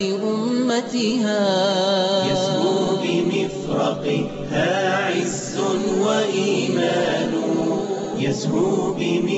أمتها يسمو بمفرقها عز وإيمان يسمو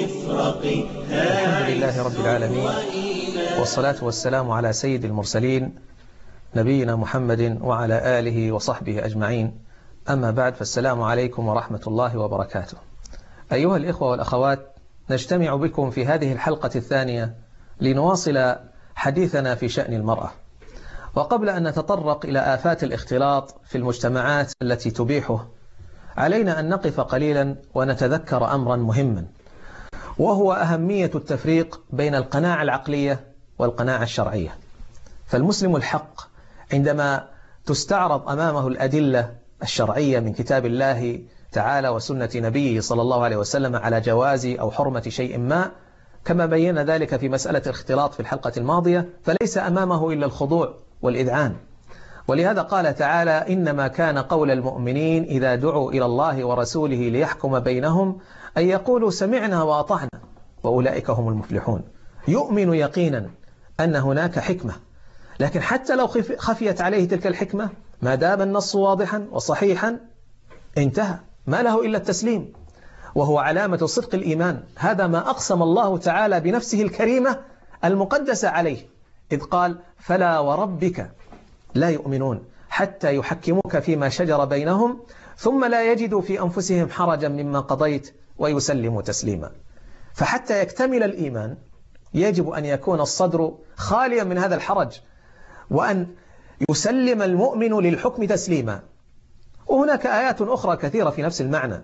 بمفرقها. الحمد لله رب العالمين، والصلاة والسلام على سيد المرسلين نبينا محمد وعلى آله وصحبه أجمعين. أما بعد، فالسلام عليكم ورحمة الله وبركاته. أيها الإخوة والأخوات، نجتمع بكم في هذه الحلقة الثانية لنواصل حديثنا في شأن المرأة. وقبل أن نتطرق إلى آفات الاختلاط في المجتمعات التي تبيحه، علينا أن نقف قليلا ونتذكر أمرا مهما، وهو أهمية التفريق بين القناعة العقلية والقناعة الشرعية. فالمسلم الحق عندما تستعرض أمامه الأدلة الشرعية من كتاب الله تعالى وسنة نبيه صلى الله عليه وسلم على جواز أو حرمة شيء ما، كما بين ذلك في مسألة الاختلاط في الحلقة الماضية، فليس أمامه إلا الخضوع والإذعان. ولهذا قال تعالى: إنما كان قول المؤمنين إذا دعوا إلى الله ورسوله ليحكم بينهم أن يقولوا سمعنا وأطعنا وأولئك هم المفلحون. يؤمن يقينا أن هناك حكمة، لكن حتى لو خفيت عليه تلك الحكمة، ما دام النص واضحا وصحيحا انتهى، ما له إلا التسليم، وهو علامة صدق الإيمان. هذا ما أقسم الله تعالى بنفسه الكريمة المقدسة عليه، إذ قال: فلا وربك لا يؤمنون حتى يحكموك فيما شجر بينهم ثم لا يجدوا في أنفسهم حرجا مما قضيت ويسلموا تسليما. فحتى يكتمل الإيمان يجب أن يكون الصدر خاليا من هذا الحرج، وأن يسلم المؤمن للحكم تسليما. وهناك آيات أخرى كثيرة في نفس المعنى،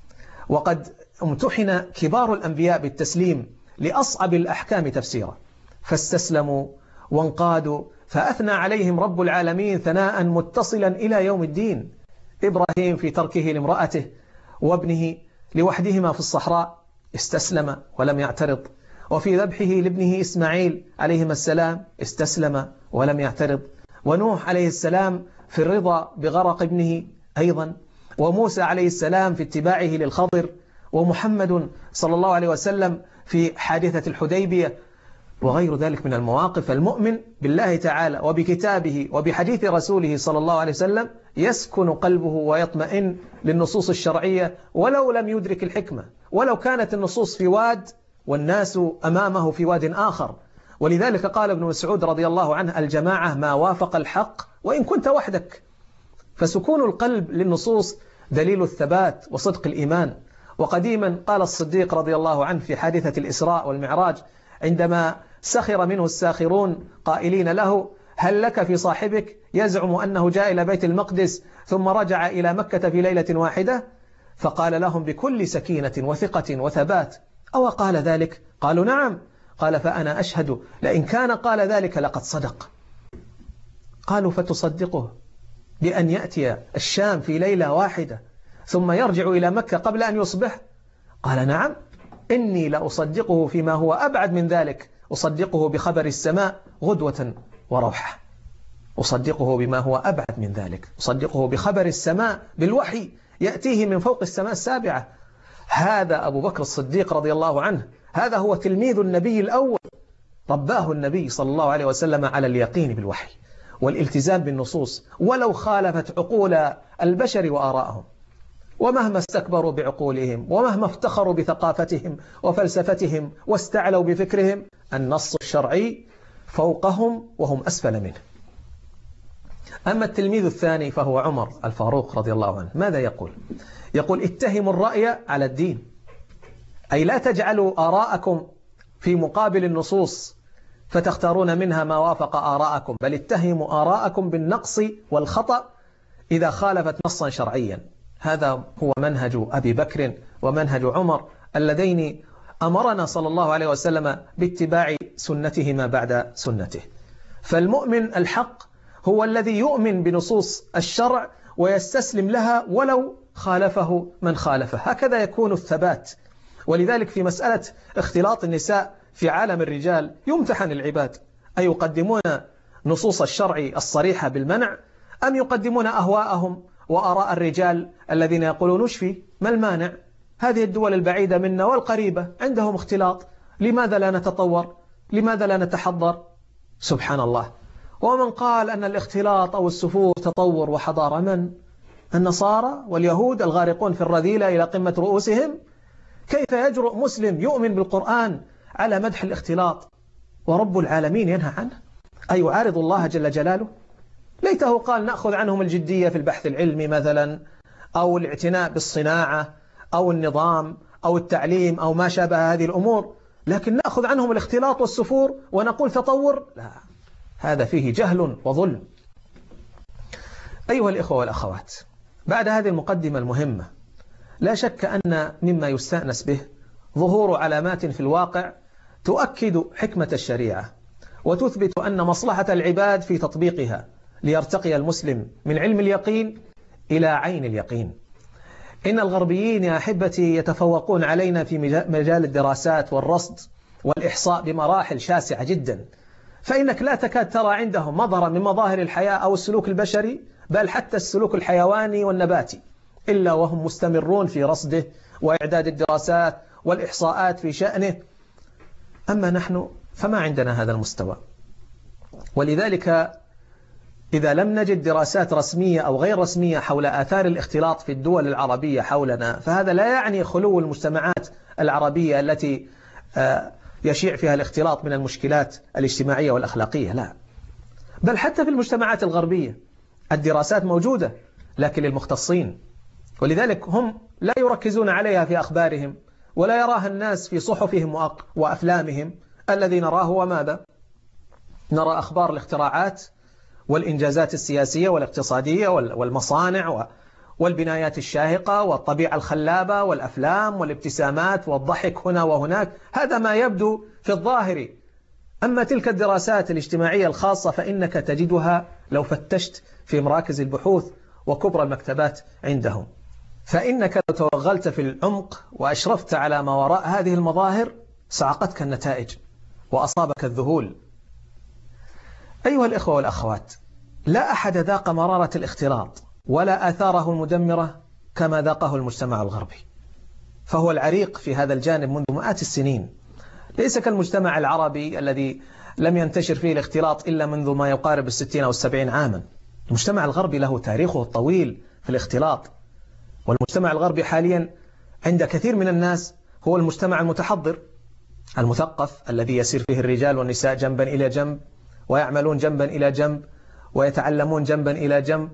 وقد امتحن كبار الأنبياء بالتسليم لأصعب الأحكام تفسيرا، فاستسلموا وانقادوا فأثنى عليهم رب العالمين ثناء متصلا إلى يوم الدين. إبراهيم في تركه لامرأته وابنه لوحدهما في الصحراء استسلم ولم يعترض، وفي ذبحه لابنه إسماعيل عليهما السلام استسلم ولم يعترض، ونوح عليه السلام في الرضا بغرق ابنه أيضا، وموسى عليه السلام في اتباعه للخضر، ومحمد صلى الله عليه وسلم في حادثة الحديبية، وغير ذلك من المواقف. المؤمن بالله تعالى وبكتابه وبحديث رسوله صلى الله عليه وسلم يسكن قلبه ويطمئن للنصوص الشرعية ولو لم يدرك الحكمة، ولو كانت النصوص في واد والناس أمامه في واد آخر. ولذلك قال ابن مسعود رضي الله عنه: الجماعة ما وافق الحق وإن كنت وحدك. فسكون القلب للنصوص دليل الثبات وصدق الإيمان. وقديما قال الصديق رضي الله عنه في حادثة الإسراء والمعراج عندما سخر منه الساخرون قائلين له: هل لك في صاحبك يزعم أنه جاء إلى بيت المقدس ثم رجع إلى مكة في ليلة واحدة؟ فقال لهم بكل سكينة وثقة وثبات: أو قال ذلك؟ قالوا: نعم. قال: فأنا أشهد لئن كان قال ذلك لقد صدق. قالوا: فتصدقه بأن يأتي الشام في ليلة واحدة ثم يرجع إلى مكة قبل أن يصبح؟ قال: نعم، إني لأصدقه فيما هو أبعد من ذلك، أصدقه بخبر السماء غدوة وروحة. أصدقه بما هو أبعد من ذلك، أصدقه بخبر السماء بالوحي يأتيه من فوق السماء السابعة. هذا أبو بكر الصديق رضي الله عنه، هذا هو تلميذ النبي الأول، رباه النبي صلى الله عليه وسلم على اليقين بالوحي والالتزام بالنصوص ولو خالفت عقول البشر وآرائهم. ومهما استكبروا بعقولهم ومهما افتخروا بثقافتهم وفلسفتهم واستعلوا بفكرهم، النص الشرعي فوقهم وهم أسفل منه. أما التلميذ الثاني فهو عمر الفاروق رضي الله عنه، ماذا يقول؟ يقول: اتهموا الرأي على الدين، أي لا تجعلوا آراءكم في مقابل النصوص فتختارون منها ما وافق آراءكم، بل اتهموا آراءكم بالنقص والخطأ إذا خالفت نصا شرعيا. هذا هو منهج أبي بكر ومنهج عمر اللذين أمرنا صلى الله عليه وسلم باتباع سنتهما بعد سنته. فالمؤمن الحق هو الذي يؤمن بنصوص الشرع ويستسلم لها ولو خالفه من خالفه. هكذا يكون الثبات. ولذلك في مسألة اختلاط النساء في عالم الرجال يمتحن العباد، أي يقدمون نصوص الشرع الصريحة بالمنع أم يقدمون أهواءهم وآراء الرجال الذين يقولون نشفي، ما المانع؟ هذه الدول البعيدة منا والقريبة عندهم اختلاط، لماذا لا نتطور؟ لماذا لا نتحضر؟ سبحان الله. ومن قال أن الاختلاط أو السفور تطور وحضارة؟ من؟ النصارى واليهود الغارقون في الرذيلة إلى قمة رؤوسهم. كيف يجرؤ مسلم يؤمن بالقرآن على مدح الاختلاط ورب العالمين ينهى عنه؟ أيعارض الله جل جلاله؟ ليته قال نأخذ عنهم الجدية في البحث العلمي مثلا، أو الاعتناء بالصناعة أو النظام أو التعليم أو ما شابه هذه الأمور، لكن نأخذ عنهم الاختلاط والسفور ونقول تطور؟ لا، هذا فيه جهل وظلم. أيها الإخوة والأخوات، بعد هذه المقدمة المهمة، لا شك أن مما يستأنس به ظهور علامات في الواقع تؤكد حكمة الشريعة وتثبت أن مصلحة العباد في تطبيقها ليرتقي المسلم من علم اليقين إلى عين اليقين. إن الغربيين يا أحبتي يتفوقون علينا في مجال الدراسات والرصد والإحصاء بمراحل شاسعة جدا، فإنك لا تكاد ترى عندهم مظهرا من مظاهر الحياة أو السلوك البشري، بل حتى السلوك الحيواني والنباتي، إلا وهم مستمرون في رصده وإعداد الدراسات والإحصاءات في شأنه. أما نحن فما عندنا هذا المستوى، ولذلك إذا لم نجد دراسات رسمية أو غير رسمية حول آثار الاختلاط في الدول العربية حولنا، فهذا لا يعني خلو المجتمعات العربية التي يشيع فيها الاختلاط من المشكلات الاجتماعية والأخلاقية، لا، بل حتى في المجتمعات الغربية الدراسات موجودة لكن للمختصين، ولذلك هم لا يركزون عليها في أخبارهم ولا يراها الناس في صحفهم وأفلامهم الذي نراه. وماذا؟ نرى أخبار الاختراعات والإنجازات السياسية والاقتصادية والمصانع والبنايات الشاهقة والطبيعة الخلابة والأفلام والابتسامات والضحك هنا وهناك، هذا ما يبدو في الظاهر. أما تلك الدراسات الاجتماعية الخاصة فإنك تجدها لو فتشت في مراكز البحوث وكبرى المكتبات عندهم، فإنك لو توغلت في العمق وأشرفت على ما وراء هذه المظاهر سعقتك النتائج وأصابك الذهول. أيها الإخوة والأخوات، لا أحد ذاق مرارة الاختلاط ولا آثاره المدمرة كما ذاقه المجتمع الغربي، فهو العريق في هذا الجانب منذ مئات السنين، ليس كالمجتمع العربي الذي لم ينتشر فيه الاختلاط إلا منذ ما يقارب 60 أو 70 عاما. المجتمع الغربي له تاريخه الطويل في الاختلاط، والمجتمع الغربي حاليا عند كثير من الناس هو المجتمع المتحضر المثقف الذي يسير فيه الرجال والنساء جنبا إلى جنب، ويعملون جنبا إلى جنب، ويتعلمون جنبا إلى جنب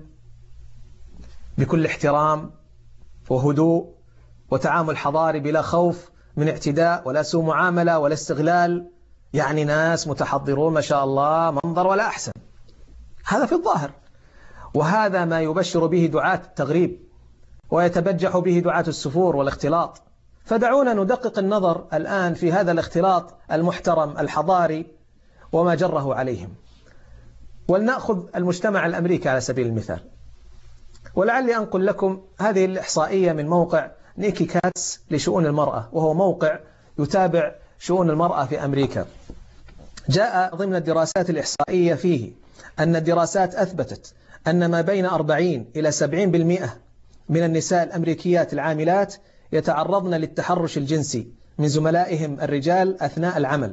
بكل احترام وهدوء وتعامل حضاري بلا خوف من اعتداء ولا سوء معاملة ولا استغلال، يعني ناس متحضرون ما شاء الله، منظر ولا أحسن. هذا في الظاهر، وهذا ما يبشر به دعاة التغريب ويتبجح به دعاة السفور والاختلاط. فدعونا ندقق النظر الآن في هذا الاختلاط المحترم الحضاري وما جره عليهم، ولنأخذ المجتمع الأمريكي على سبيل المثال. ولعلي أنقل لكم هذه الإحصائية من موقع نيكي كاتس لشؤون المرأة، وهو موقع يتابع شؤون المرأة في أمريكا. جاء ضمن الدراسات الإحصائية فيه أن الدراسات أثبتت أن ما بين 40 إلى 70% من النساء الأمريكيات العاملات يتعرضن للتحرش الجنسي من زملائهم الرجال أثناء العمل،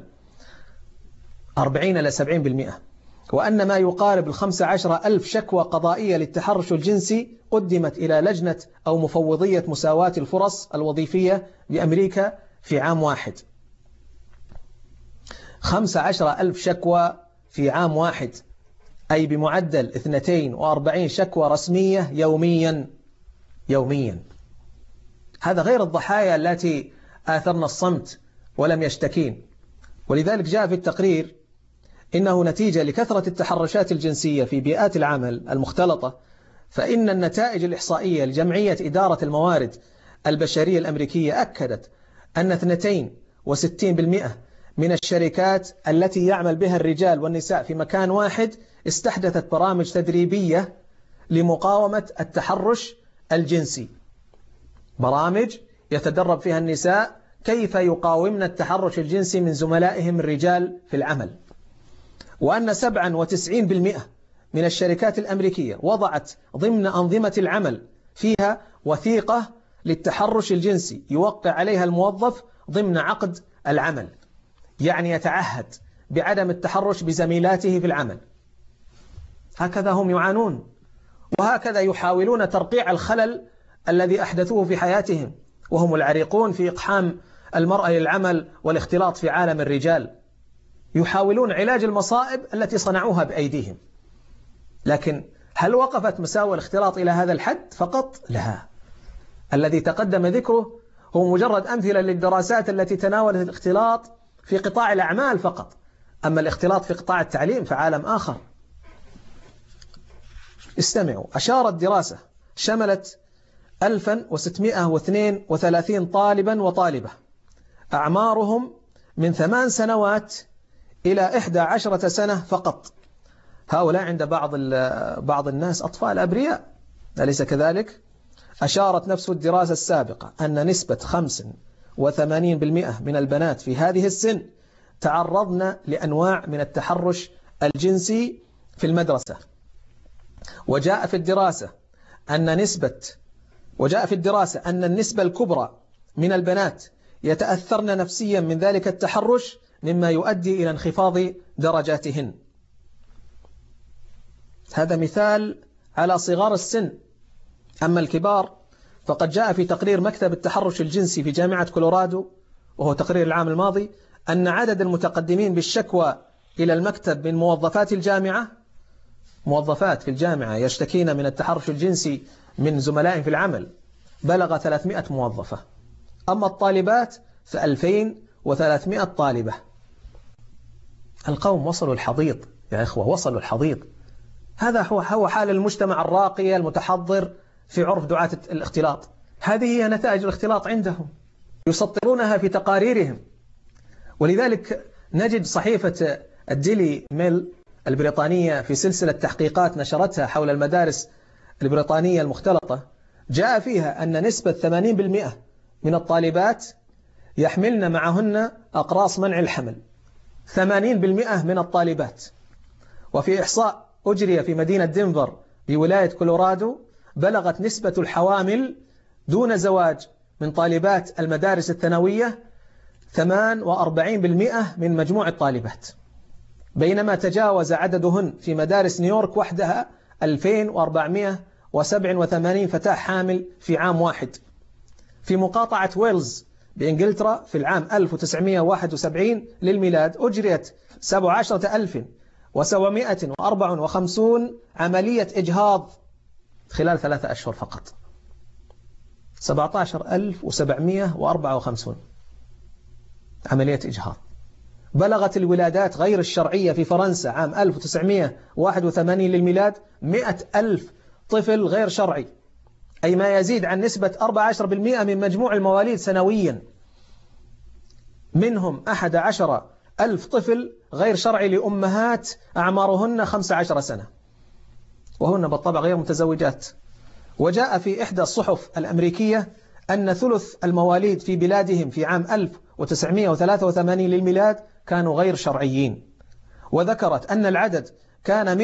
40 إلى 70%، وأن ما يقارب 15,000 شكوى قضائية للتحرش الجنسي قدمت إلى لجنة أو مفوضية مساواة الفرص الوظيفية بأمريكا في عام واحد. 15,000 شكوى في عام واحد، أي بمعدل 42 شكوى رسمية يوميا. هذا غير الضحايا التي آثرن الصمت ولم يشتكين. ولذلك جاء في التقرير إنه نتيجة لكثرة التحرشات الجنسية في بيئات العمل المختلطة، فإن النتائج الإحصائية لجمعية إدارة الموارد البشرية الأمريكية أكدت أن 62% من الشركات التي يعمل بها الرجال والنساء في مكان واحد استحدثت برامج تدريبية لمقاومة التحرش الجنسي، برامج يتدرب فيها النساء كيف يقاومن التحرش الجنسي من زملائهم الرجال في العمل. وأن 97% من الشركات الأمريكية وضعت ضمن أنظمة العمل فيها وثيقة للتحرش الجنسي يوقع عليها الموظف ضمن عقد العمل، يعني يتعهد بعدم التحرش بزميلاته في العمل. هكذا هم يعانون، وهكذا يحاولون ترقيع الخلل الذي أحدثوه في حياتهم، وهم العريقون في إقحام المرأة للعمل والاختلاط في عالم الرجال. يحاولون علاج المصائب التي صنعوها بأيديهم. لكن هل وقفت مساوئ الاختلاط إلى هذا الحد فقط؟ لا. الذي تقدم ذكره هو مجرد أمثلة للدراسات التي تناولت الاختلاط في قطاع الأعمال فقط، أما الاختلاط في قطاع التعليم فعالم آخر. استمعوا. أشارت دراسة شملت 1632 طالبا وطالبة أعمارهم من 8 سنوات إلى 11 سنة فقط. هؤلاء عند بعض الناس أطفال أبرياء، أليس كذلك؟ أشارت نفس الدراسة السابقة أن نسبة 85% من البنات في هذه السن تعرضن لأنواع من التحرش الجنسي في المدرسة. وجاء في الدراسة أن النسبة الكبرى من البنات يتأثرن نفسيا من ذلك التحرش، مما يؤدي إلى انخفاض درجاتهن. هذا مثال على صغار السن. أما الكبار فقد جاء في تقرير مكتب التحرش الجنسي في جامعة كولورادو، وهو تقرير العام الماضي، أن عدد المتقدمين بالشكوى إلى المكتب من موظفات في الجامعة يشتكين من التحرش الجنسي من زملائهم في العمل بلغ 300 موظفة. أما الطالبات ف2300 طالبة. القوم وصلوا الحضيض يا إخوة، وصلوا الحضيض. هذا هو حال المجتمع الراقي المتحضر في عرف دعاة الاختلاط. هذه هي نتائج الاختلاط عندهم، يسطرونها في تقاريرهم. ولذلك نجد صحيفة الديلي ميل البريطانية في سلسلة تحقيقات نشرتها حول المدارس البريطانية المختلطة، جاء فيها أن نسبة 80% من الطالبات يحملن معهن أقراص منع الحمل. 80% من الطالبات. وفي إحصاء أجري في مدينة دنفر بولاية كولورادو، بلغت نسبة الحوامل دون زواج من طالبات المدارس الثانوية 48% من مجموع الطالبات، بينما تجاوز عددهن في مدارس نيويورك وحدها 2487 فتاة حامل في عام واحد. في مقاطعة ويلز بإنجلترا في العام 1971 للميلاد أجريت 17754 عملية إجهاض خلال 3 أشهر فقط. 17754 عملية إجهاض. بلغت الولادات غير الشرعية في فرنسا عام 1981 للميلاد 100,000 طفل غير شرعي، أي ما يزيد عن نسبة 14% من مجموع المواليد سنويا. منهم 11,000 طفل غير شرعي لأمهات أعمارهن 15 سنة، وهن بالطبع غير متزوجات. وجاء في إحدى الصحف الأمريكية أن ثلث المواليد في بلادهم في عام 1983 للميلاد كانوا غير شرعيين. وذكرت أن العدد كان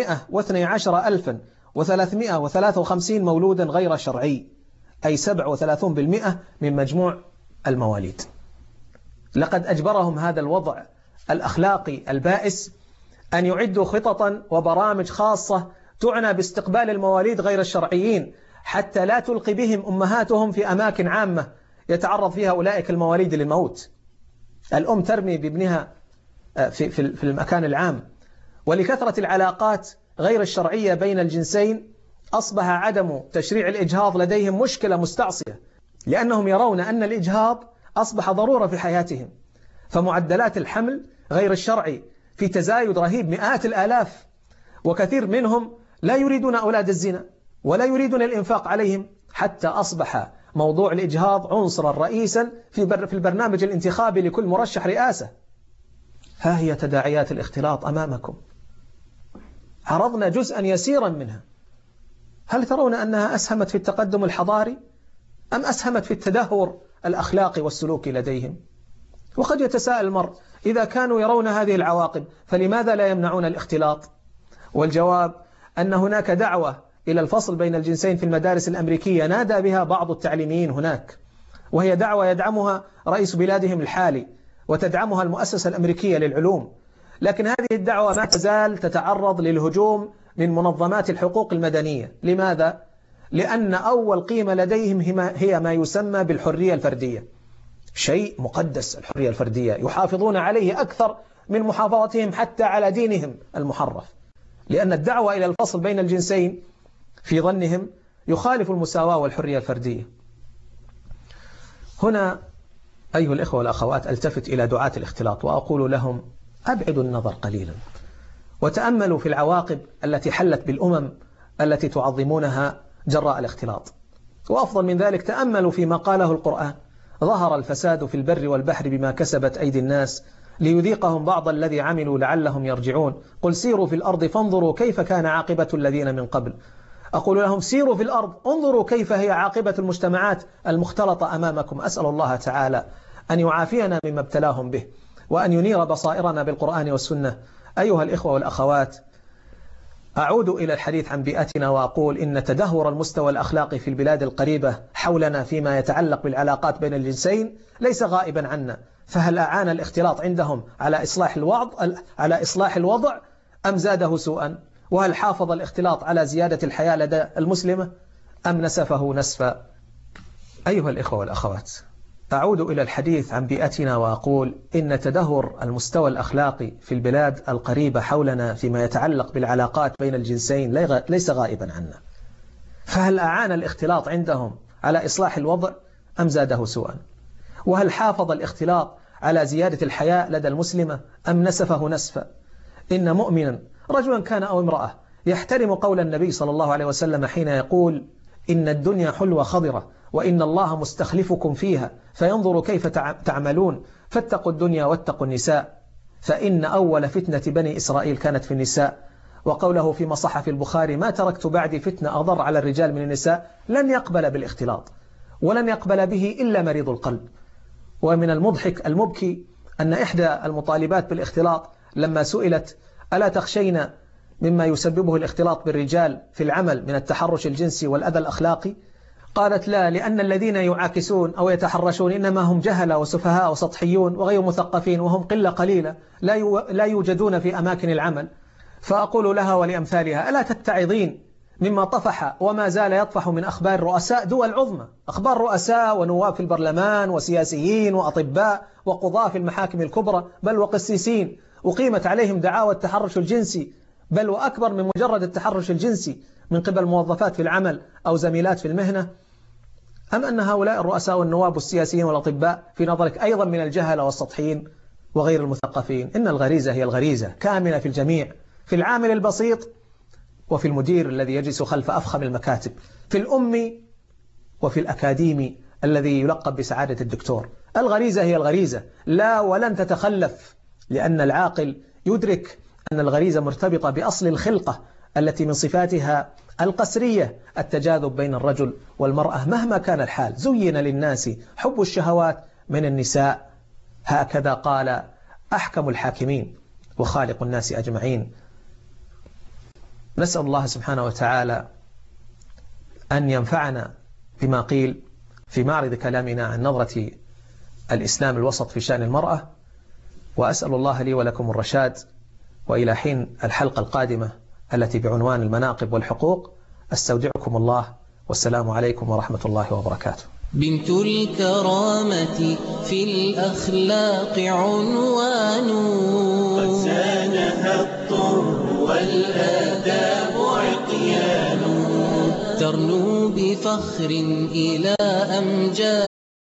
112,353 مولودا غير شرعي، أي 37% من مجموع المواليد. لقد أجبرهم هذا الوضع الأخلاقي البائس أن يعدوا خططا وبرامج خاصة تعنى باستقبال المواليد غير الشرعيين، حتى لا تلقي بهم أمهاتهم في أماكن عامة يتعرض فيها أولئك المواليد للموت. الأم ترمي بابنها في المكان العام. ولكثرة العلاقات غير الشرعية بين الجنسين أصبح عدم تشريع الإجهاض لديهم مشكلة مستعصية، لأنهم يرون أن الإجهاض أصبح ضرورة في حياتهم. فمعدلات الحمل غير الشرعي في تزايد رهيب، 100,000. وكثير منهم لا يريدون أولاد الزنا ولا يريدون الإنفاق عليهم، حتى أصبح موضوع الإجهاض عنصرا رئيسا في البرنامج الانتخابي لكل مرشح رئاسة. ها هي تداعيات الاختلاط أمامكم، عرضنا جزءا يسيرا منها. هل ترون أنها أسهمت في التقدم الحضاري أم أسهمت في التدهور الأخلاقي والسلوكي لديهم؟ وقد يتساءل المرء، إذا كانوا يرون هذه العواقب فلماذا لا يمنعون الاختلاط؟ والجواب أن هناك دعوة إلى الفصل بين الجنسين في المدارس الأمريكية نادى بها بعض التعليميين هناك، وهي دعوة يدعمها رئيس بلادهم الحالي وتدعمها المؤسسة الأمريكية للعلوم. لكن هذه الدعوة ما تزال تتعرض للهجوم من منظمات الحقوق المدنية. لماذا؟ لأن أول قيمة لديهم هي ما يسمى بالحرية الفردية، شيء مقدس. الحرية الفردية يحافظون عليه أكثر من محافظتهم حتى على دينهم المحرف، لأن الدعوة إلى الفصل بين الجنسين في ظنهم يخالف المساواة والحرية الفردية. هنا أيها الإخوة والأخوات التفت إلى دعاة الاختلاط وأقول لهم أبعدوا النظر قليلا وتأملوا في العواقب التي حلت بالأمم التي تعظمونها جراء الاختلاط. وأفضل من ذلك تأملوا فيما قاله القرآن: ظهر الفساد في البر والبحر بما كسبت أيدي الناس ليذيقهم بعض الذي عملوا لعلهم يرجعون قل سيروا في الأرض فانظروا كيف كان عاقبة الذين من قبل. أقول لهم سيروا في الأرض انظروا كيف هي عاقبة المجتمعات المختلطة أمامكم. أسأل الله تعالى أن يعافينا مما ابتلاهم به وأن ينير بصائرنا بالقرآن والسنة. أيها الإخوة والأخوات، أعود إلى الحديث عن بيئتنا وأقول إن تدهور المستوى الأخلاقي في البلاد القريبة حولنا فيما يتعلق بالعلاقات بين الجنسين ليس غائبا عنا. فهل أعان الاختلاط عندهم على إصلاح الوضع أم زاده سوءا؟ وهل حافظ الاختلاط على زيادة الحياة لدى المسلمة أم نسفه نسفا؟ أيها الإخوة والأخوات، أعود إلى الحديث عن بيئتنا وأقول إن تدهور المستوى الأخلاقي في البلاد القريبة حولنا فيما يتعلق بالعلاقات بين الجنسين ليس غائبا عنا. فهل أعان الاختلاط عندهم على إصلاح الوضع أم زاده سوءا؟ وهل حافظ الاختلاط على زيادة الحياة لدى المسلمة أم نسفه نسفا؟ إن مؤمنا رجلا كان أو امرأة يحترم قول النبي صلى الله عليه وسلم حين يقول إن الدنيا حلوة خضرة وإن الله مستخلفكم فيها فينظر كيف تعملون فاتقوا الدنيا واتقوا النساء فإن أول فتنة بني إسرائيل كانت في النساء. وقوله في مصحف البخاري ما تركت بعدي فتنة أضر على الرجال من النساء. لن يقبل بالاختلاط ولن يقبل به إلا مريض القلب. ومن المضحك المبكي أن إحدى المطالبات بالاختلاط لما سئلت ألا تخشين مما يسببه الاختلاط بالرجال في العمل من التحرش الجنسي والأذى الأخلاقي؟ قالت لا، لأن الذين يعاكسون أو يتحرشون إنما هم جهلة وسفهاء وسطحيون وغير مثقفين وهم قلة قليلة لا يوجدون في أماكن العمل. فأقول لها ولأمثالها ألا تتعظين مما طفح وما زال يطفح من أخبار رؤساء دول عظمى، أخبار رؤساء ونواب في البرلمان وسياسيين وأطباء وقضاة في المحاكم الكبرى بل وقسيسين أقيمت عليهم دعاوى التحرش الجنسي بل وأكبر من مجرد التحرش الجنسي من قبل موظفات في العمل أو زميلات في المهنة؟ أم أن هؤلاء الرؤساء والنواب والسياسيين والأطباء في نظرك أيضا من الجهلة والسطحيين وغير المثقفين؟ إن الغريزة هي الغريزة كاملة في الجميع، في العامل البسيط وفي المدير الذي يجلس خلف أفخم المكاتب، في الأمي وفي الأكاديمي الذي يلقب بسعادة الدكتور. الغريزة هي الغريزة لا ولن تتخلف، لأن العاقل يدرك أن الغريزة مرتبطة بأصل الخلقة التي من صفاتها القسرية التجاذب بين الرجل والمرأة مهما كان الحال. زين للناس حب الشهوات من النساء، هكذا قال أحكم الحاكمين وخالق الناس أجمعين. نسأل الله سبحانه وتعالى أن ينفعنا بما قيل في معرض كلامنا عن نظرة الإسلام الوسط في شأن المرأة، وأسأل الله لي ولكم الرشاد. وإلى حين الحلقة القادمة التي بعنوان المناقب والحقوق أستودعكم الله، والسلام عليكم ورحمة الله وبركاته. بنت الكرامة في الأخلاق عنوان قد زانها الطر والآداب عقيان ترنو بفخر إلى أمجاد